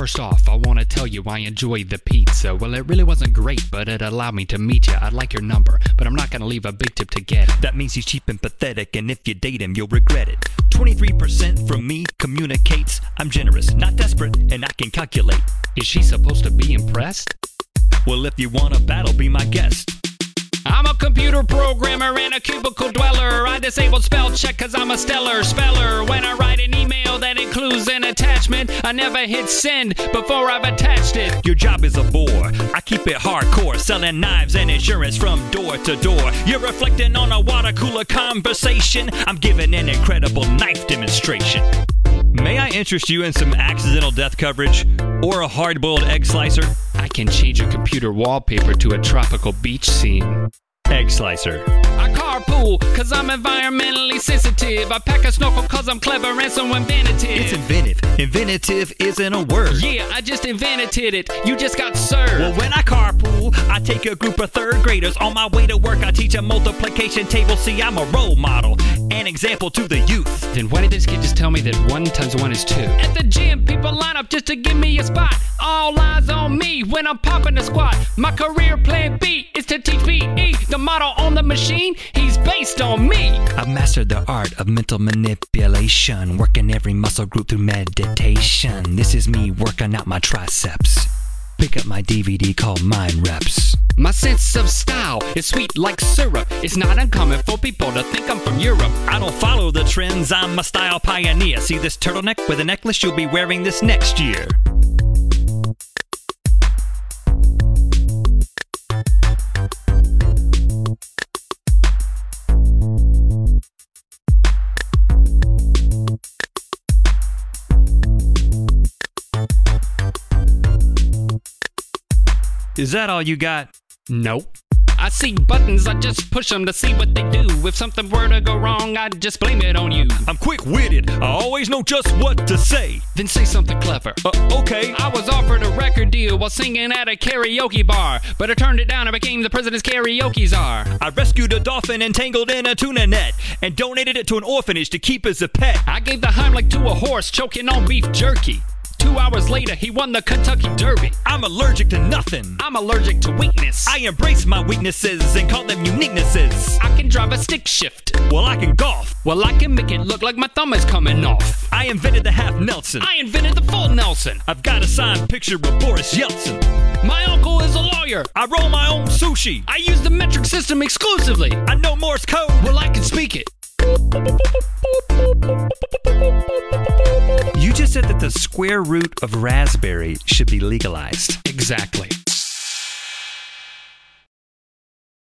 First off, I want to tell you I enjoyed the pizza. Well, it really wasn't great, but it allowed me to meet you. I'd like your number, but I'm not going to leave a big tip to get it. That means he's cheap and pathetic, and if you date him, you'll regret it. 23% from me communicates I'm generous, not desperate, and I can calculate. Is she supposed to be impressed? Well, if you want a battle, be my guest. I'm a computer programmer and a cubicle dweller. I disable spell check cause I'm a stellar speller. When I write an email that includes an attachment, I never hit send before I've attached it. Your job is a bore. I keep it hardcore, selling knives and insurance from door to door. You're reflecting on a water cooler conversation. I'm giving an incredible knife demonstration. May I interest you in some accidental death coverage or a hard-boiled egg slicer? I can change your computer wallpaper to a tropical beach scene. Egg slicer. I carpool cause I'm environmentally sensitive. I pack a snorkel cause I'm clever and so inventive. It's inventive. Inventive isn't a word. Yeah, I just invented it. You just got served. Well, when I carpool, I take a group of third graders. On my way to work, I teach a multiplication table. See, I'm a role model, an example to the youth. Then why did this kid just tell me that 1 times 1 is 2? At the gym, people line up just to give me a spot. All eyes on me when I'm popping the squat. My career plan B is to teach PE. The model on the machine, he's based on me. I've mastered the art of mental manipulation, working every muscle group through meditation. This is me working out my triceps. Pick up my DVD called Mind Reps. My sense of style is sweet like syrup. It's not uncommon for people to think I'm from Europe. I don't follow the trends, I'm a style pioneer. See this turtleneck with a necklace? You'll be wearing this next year. Is that all you got? Nope. I see buttons, I just push them to see what they do. If something were to go wrong, I'd just blame it on you. I'm quick-witted, I always know just what to say. Then say something clever. Okay. I was offered a record deal while singing at a karaoke bar, but I turned it down and became the president's karaoke czar. I rescued a dolphin entangled in a tuna net and donated it to an orphanage to keep as a pet. I gave the Heimlich to a horse choking on beef jerky. 2 hours later, he won the Kentucky Derby. I'm allergic to nothing. I'm allergic to weakness. I embrace my weaknesses and call them uniquenesses. I can drive a stick shift. Well, I can golf. Well, I can make it look like my thumb is coming off. I invented the half Nelson. I invented the full Nelson. I've got a signed picture of Boris Yeltsin. My uncle is a lawyer. I roll my own sushi. I use the metric system exclusively. I know Morse code. Well, I can speak it. You just said that the square root of raspberry should be legalized. Exactly.